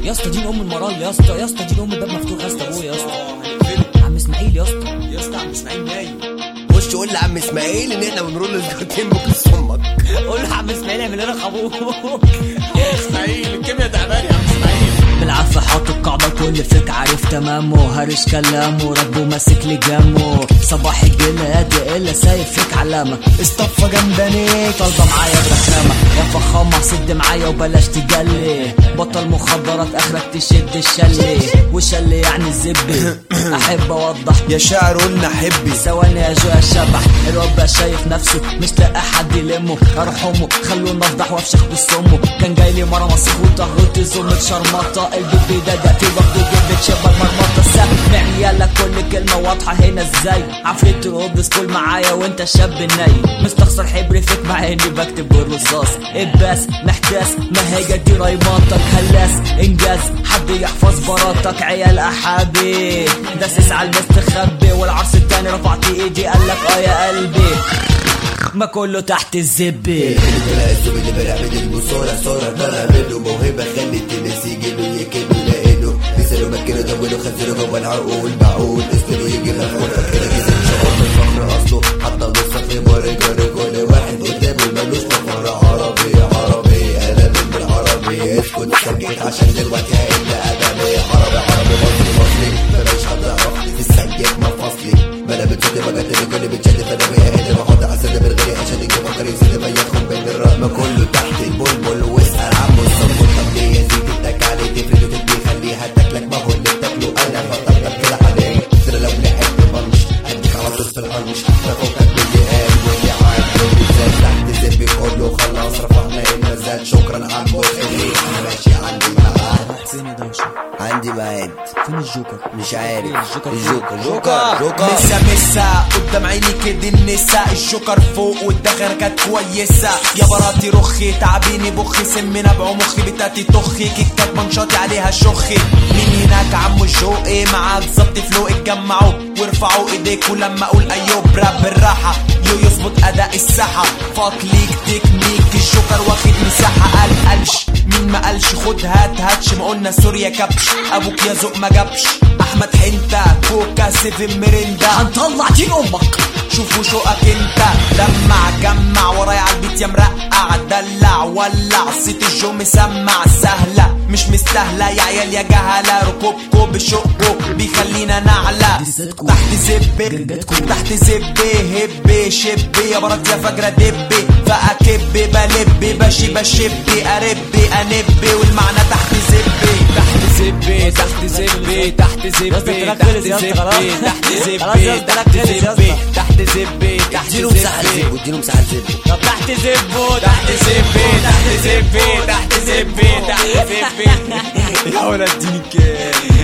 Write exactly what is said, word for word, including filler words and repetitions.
يا اسطى دين ام المرال يا اسطى، يا اسطى دين ام الباب مفتوح يا اسطى. ابويا يا اسطى عم اسماعيل يا اسطى، يا اسطى عم اسماعيل نايم. خش قول لعم اسماعيل ان احنا بنرول الجوتين بكيس امك. قول له عم اسماعيل اعمل لنا خابوك. يا اسماعيل الكيميا تعبان يا عم اسماعيل. بالعافية حاطط قاعدة كل فيك عارف تمامه، هرش كلامه راكبه ماسك لجامه، صباح الجلاد الا سايب فيك علامة، اصطفى جنبانيك طالبة معايا برخامة، يا فخامة سد معايا وبلاش تجلي، بطل مخدرات اخرك تشد الشلي، وشلي يعني الزبي. احب اوضح يا شاعر قلنا حبي ثواني يا جو الشبح، الواد بقى شايف نفسه مش لاقي حد يلمه، ارحمه خلوه افضح وافشخ بصمه، كان جاي لي مرة مسخوطة وتزوم شرمطة، البيبي ده دقتي برضه جبت شبه المرمطة، سامع يلا كل كلمة واضحة هنا ازاي، عفريت الأوض سكول معايا وانت شاب الناي، مستخسر حبري فيك مع اني بكتب بالرصاص، اباس محتاس ما هي دي ريمانتك، هلاس انجاز حد يحفظ براتك، عيال احابي داسس على المستخبي، والعرس التاني رفعت ايدي قالك اه يا قلبي ما كله تحت الزبي. الاسود اللي بيعمل البصورة صورة طالع منه موهبة خلت الناس يجيله يكلوا يلاقينه، بيسألوا مكنه دولوا خزنوا جوه العقول معقول اسمه يجي مفعول كده كده مش هقول الفخر اصله حتى نص في برجر كل واحد قدامه ملوش فخر، عربي عربي انا من بالعربي اسكت سكت عشان دلوقتي هيبقى ادبي، عربي عربي مصري مصري مفيش حد يعرفني في السجاد مفصلي، ما انا بتشد بجد كل بتشد فانا بيها اللي بحط عسل بالغالي عشان يجي فكر يسد فياخد بين الرقم كله تحت البلبل، واسأل عمو الصبر طب ليه يا زيد اتك عليه تفرد وتدي خليها تاكلك ما هو اللي بتاكله انا بطلك كده عليه، ترى لو لعبت بنش اديك على طول في الهنش رفوقك باللي قال واللي عاد واللي زاد تحت زبي كله خلاص رفعنا النزال، شكرا عمو خليك انا ماشي عندي ميعاد. فين يا دوشة؟ عندي ميعاد. فين الجوكر؟ مش عارف الجوكر الجوكر جوكر جوكر مسا مسا قدام عيني كده النساء، الجوكر فوق والدخر كانت كويسة، يا براتي رخي تعبيني بخي سم نبع مخي بتاتي تخي كيكات منشاطي عليها شخي، مين هناك عمو الجوقي معاك ظبط فلوق اتجمعوا وارفعوا ايديكوا لما اقول ايوب راب بالراحة، يو يظبط اداء الساحة، فاك ليك تكنيك الجوكر واخد مساحة، قال قالش مين ما قالش خد هات هاتش، ما قلنا سوريا كبش ابوك يا ذوق ما جابش، احمد حنتا كوكا سيفن مرندا هنطلع دين امك، شوفوا شوقك انت دمع جمع ورايا عالبيت يا مرقع دلع ولع صيت الجو مسمع سهلة مش مستاهلة يا عيال يا جهلة، ركوبكو بشقكو بيخلينا نعلى تحت زبي تحت زبي هبي شبي يا برات يا فجرة دبي فأكبي بلبي بشي بشبي أربي أنبي والمعنى تحت زبي تحت زبي تحت زبي تحت زبي تحت زبي تحت زبي تحت زبي تحت زبي تحت اديله مساحة زبو اديله مساحة زبو طب تحت زبو تحت زبي تحت زبي تحت زبي تحت زبي يا ولد اديني كام